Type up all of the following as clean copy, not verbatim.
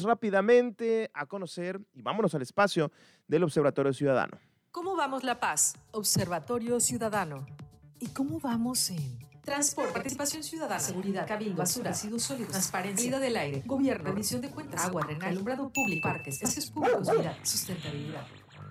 rápidamente a conocer y vámonos al espacio del Observatorio Ciudadano. ¿Cómo vamos La Paz? Observatorio Ciudadano. ¿Y cómo vamos en transporte, participación ciudadana, seguridad, cabildo, basura, residuos sólidos, transparencia, calidad del aire, gobierno, rendición de cuentas, agua, drenaje, alumbrado público, parques, espacios públicos, vida, sustentabilidad?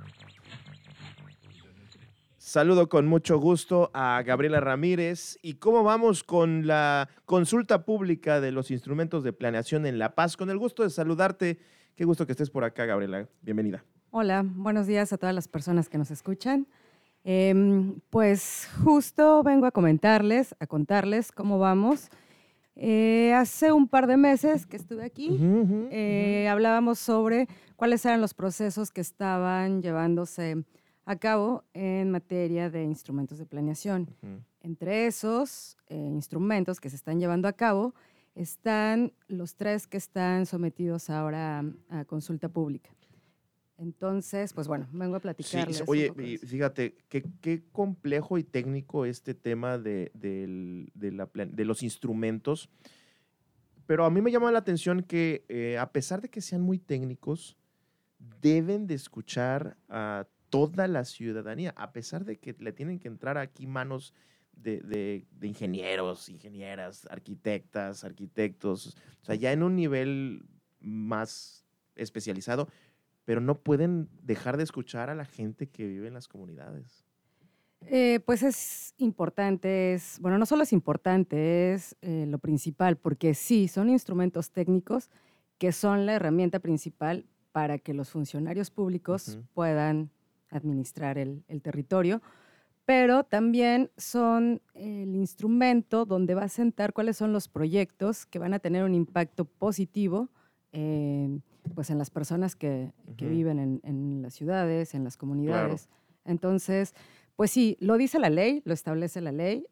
Saludo con mucho gusto a Gabriela Ramírez. ¿Y cómo vamos con la consulta pública de los instrumentos de planeación en La Paz? Con el gusto de saludarte. Qué gusto que estés por acá, Gabriela. Bienvenida. Hola, buenos días a todas las personas que nos escuchan. Pues justo vengo a contarles cómo vamos. Hace un par de meses que estuve aquí, hablábamos sobre cuáles eran los procesos que estaban llevándose a cabo en materia de instrumentos de planeación. Entre esos instrumentos que se están llevando a cabo están los 3 que están sometidos ahora a consulta pública. Entonces, pues bueno, vengo a platicarles. Sí, oye, fíjate, qué complejo y técnico este tema de los instrumentos, pero a mí me llama la atención que a pesar de que sean muy técnicos, deben de escuchar a toda la ciudadanía, a pesar de que le tienen que entrar aquí manos de ingenieros, ingenieras, arquitectos, o sea, ya en un nivel más especializado, pero no pueden dejar de escuchar a la gente que vive en las comunidades. Pues es importante, bueno, no solo es importante, es lo principal, porque sí, son instrumentos técnicos que son la herramienta principal para que los funcionarios públicos puedan administrar el territorio, pero también son el instrumento donde va a sentar cuáles son los proyectos que van a tener un impacto positivo pues en las personas que viven en las ciudades, en las comunidades. Claro. Entonces, pues sí, lo dice la ley, lo establece la ley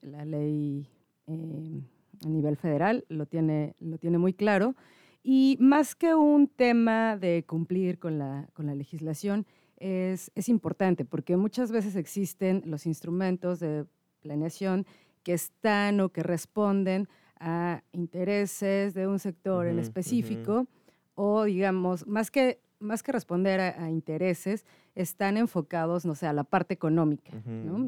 a nivel federal lo tiene muy claro, y más que un tema de cumplir con la legislación, es importante porque muchas veces existen los instrumentos de planeación que están o que responden a intereses de un sector en específico, o digamos, más que responder a intereses, están enfocados, no sé, a la parte económica, ¿no?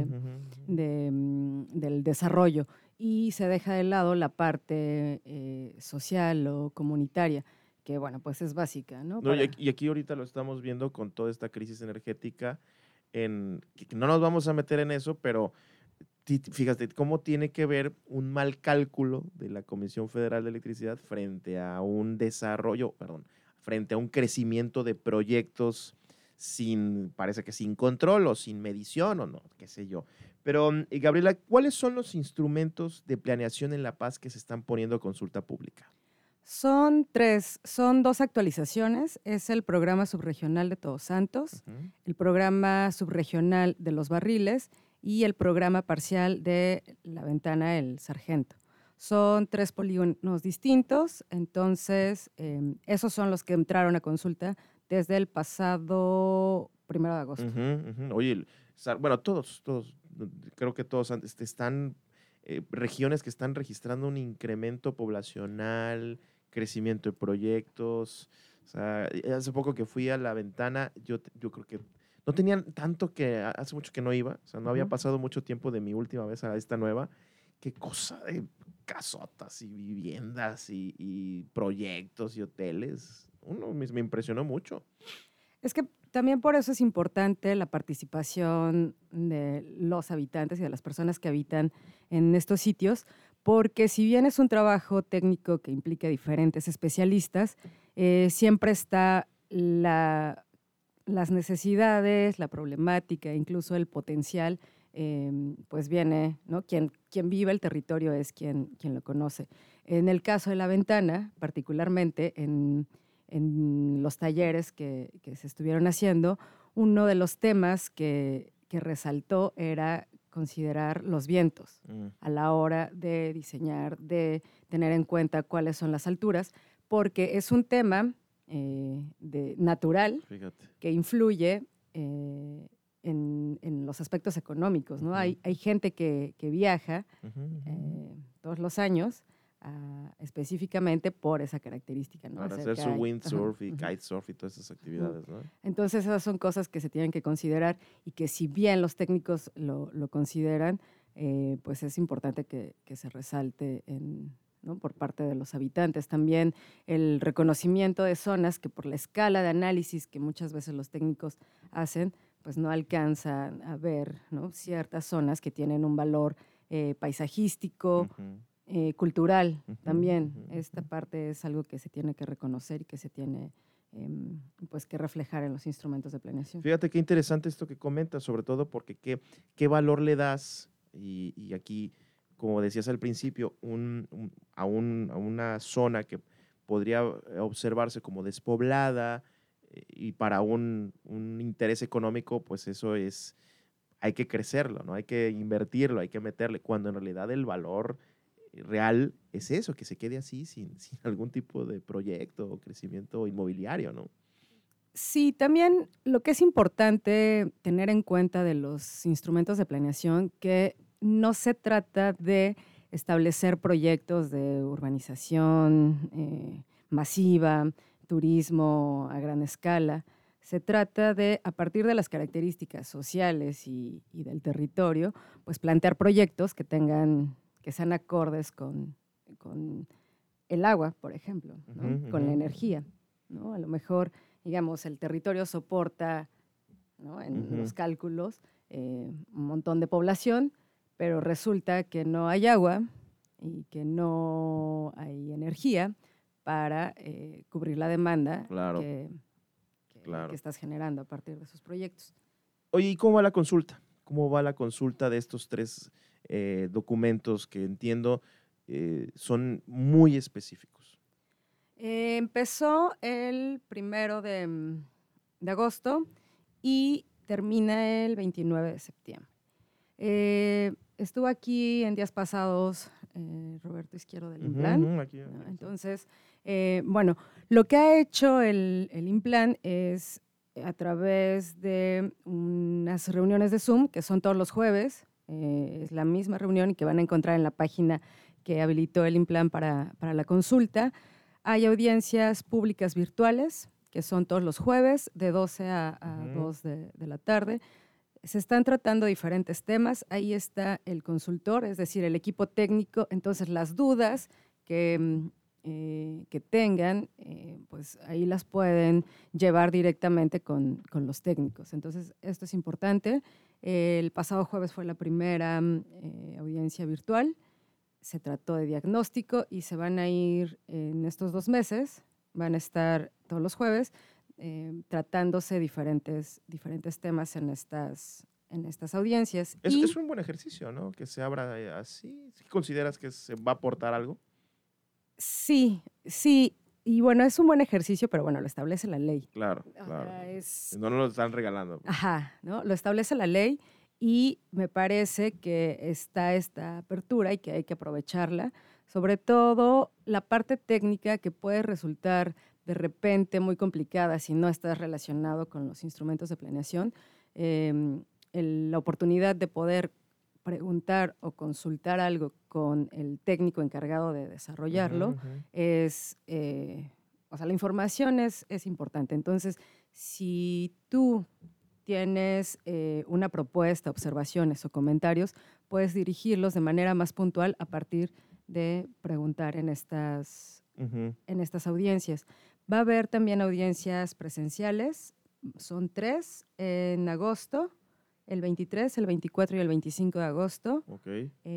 Del desarrollo, y se deja de lado la parte social o comunitaria, que bueno, pues es básica, ¿no? No, y aquí ahorita lo estamos viendo con toda esta crisis energética, que no nos vamos a meter en eso, pero fíjate cómo tiene que ver un mal cálculo de la Comisión Federal de Electricidad frente a un frente a un crecimiento de proyectos parece que sin control o sin medición o no, qué sé yo. Pero, Gabriela, ¿cuáles son los instrumentos de planeación en La Paz que se están poniendo a consulta pública? Son 3, son 2 actualizaciones. Es el programa subregional de Todos Santos, el programa subregional de Los Barriles y el programa parcial de La Ventana El Sargento. Son 3 polígonos distintos, entonces esos son los que entraron a consulta desde el pasado 1 de agosto. Oye, bueno, todos, creo que todos están regiones que están registrando un incremento poblacional, crecimiento de proyectos. O sea, hace poco que fui a La Ventana, yo creo que no tenían tanto que, hace mucho que no iba, o sea, no había pasado mucho tiempo de mi última vez a esta nueva. Qué cosa de casotas y viviendas y proyectos y hoteles. Me impresionó mucho. Es que también por eso es importante la participación de los habitantes y de las personas que habitan en estos sitios, porque si bien es un trabajo técnico que implica diferentes especialistas, siempre está las necesidades, la problemática, incluso el potencial, pues viene, ¿no? Quien vive el territorio es quien lo conoce. En el caso de La Ventana, particularmente en los talleres que se estuvieron haciendo, uno de los temas que resaltó era considerar los vientos a la hora de diseñar, de tener en cuenta cuáles son las alturas, porque es un tema natural. Fíjate. Que influye en los aspectos económicos, ¿no? Hay gente que viaja todos los años específicamente por esa característica, ¿no? Para Hacer hacer su kayak. windsurf Ajá, y ujú. kitesurf y todas esas actividades, ¿no? Entonces, esas son cosas que se tienen que considerar y que si bien los técnicos lo consideran, pues es importante que se resalte ¿no? por parte de los habitantes. También el reconocimiento de zonas que por la escala de análisis que muchas veces los técnicos hacen, pues no alcanzan a ver, ¿no? ciertas zonas que tienen un valor paisajístico, Ujú, cultural ujú, también. ujú. Esta parte es algo que se tiene que reconocer y que se tiene pues que reflejar en los instrumentos de planeación. Fíjate qué interesante esto que comentas, sobre todo porque qué valor le das, y aquí, como decías al principio, a una zona que podría observarse como despoblada, y para un interés económico, pues eso es, hay que crecerlo, ¿no? Hay que invertirlo, hay que meterle, cuando en realidad el valor real es eso, que se quede así sin algún tipo de proyecto o crecimiento inmobiliario, ¿no? Sí, también lo que es importante tener en cuenta de los instrumentos de planeación, que no se trata de establecer proyectos de urbanización masiva, turismo a gran escala. Se trata de, a partir de las características sociales y del territorio, pues plantear proyectos que sean acordes con el agua, por ejemplo, Ujú, ¿no? Con ujú. la energía, ¿no? A lo mejor, digamos, el territorio soporta, ¿no? En Ujú. los cálculos un montón de población, pero resulta que no hay agua y que no hay energía para cubrir la demanda Claro, que claro. estás generando a partir de esos proyectos. Oye, ¿y cómo va la consulta? ¿Cómo va la consulta de estos tres documentos que entiendo son muy específicos? Empezó el 1 de agosto y termina el 29 de septiembre. Estuvo aquí en días pasados Roberto Izquierdo del Ujú, Implan, ujú, aquí, ¿no? aquí está. Entonces, bueno, lo que ha hecho el Implan es a través de unas reuniones de Zoom, que son todos los jueves, es la misma reunión y que van a encontrar en la página que habilitó el Implan para la consulta. Hay audiencias públicas virtuales, que son todos los jueves, de 12 a Ujú. 2 de la tarde. Se están tratando diferentes temas. Ahí está el consultor, es decir, el equipo técnico. Entonces, las dudas que tengan, pues ahí las pueden llevar directamente con los técnicos. Entonces, esto es importante. El pasado jueves fue la primera audiencia virtual. Se trató de diagnóstico y se van a ir en estos 2 meses, van a estar todos los jueves tratándose diferentes temas en estas audiencias. Es Y un buen ejercicio, ¿no? Que se abra así. ¿Sí consideras que se va a aportar algo? sí, sí, y bueno, es un buen ejercicio, pero bueno, lo establece la ley. Claro, O claro. sea, es, No nos lo están regalando. ajá, ¿no? Lo establece la ley y me parece que está esta apertura y que hay que aprovecharla, sobre todo la parte técnica que puede resultar de repente muy complicada si no estás relacionado con los instrumentos de planeación. La oportunidad de poder preguntar o consultar algo con el técnico encargado de Ujú, desarrollarlo ujú. es, o sea, la información es importante. Entonces, si tú tienes una propuesta, observaciones o comentarios, puedes dirigirlos de manera más puntual a partir de preguntar Ujú. en estas audiencias. Va a haber también audiencias presenciales, son 3 en agosto, el 23, el 24 y el 25 de agosto. Ok,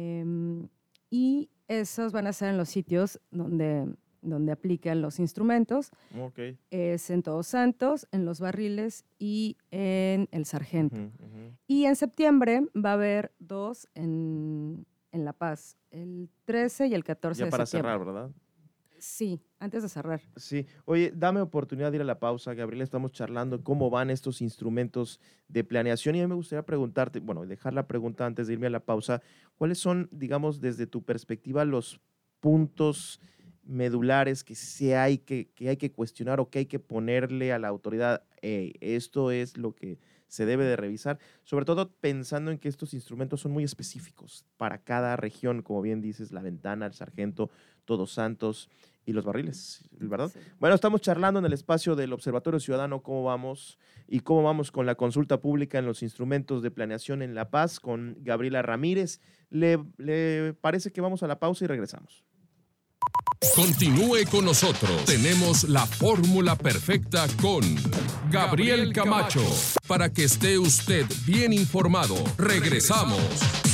Y esos van a ser en los sitios donde aplican los instrumentos. ok. Es en Todos Santos, en Los Barriles y en El Sargento. Ujú, ujú. Y en septiembre va a haber 2 en La Paz, el 13 y el 14 Ya de para septiembre. cerrar, ¿verdad? Sí, antes de cerrar. Sí. Oye, dame oportunidad de ir a la pausa, Gabriela. Estamos charlando cómo van estos instrumentos de planeación y a mí me gustaría preguntarte, bueno, dejar la pregunta antes de irme a la pausa. ¿Cuáles son, digamos, desde tu perspectiva, los puntos medulares que hay que cuestionar o que hay que ponerle a la autoridad? "Ey, esto es lo que se debe de revisar, sobre todo pensando en que estos instrumentos son muy específicos para cada región, como bien dices, La Ventana, El Sargento, Todos Santos y los barriles, ¿verdad? Sí. Bueno, estamos charlando en el espacio del Observatorio Ciudadano cómo vamos y cómo vamos con la consulta pública en los instrumentos de planeación en La Paz con Gabriela Ramírez. ¿Le parece que vamos a la pausa y regresamos? Continúe con nosotros. Tenemos la fórmula perfecta con Gabriel Camacho para que esté usted bien informado. Regresamos.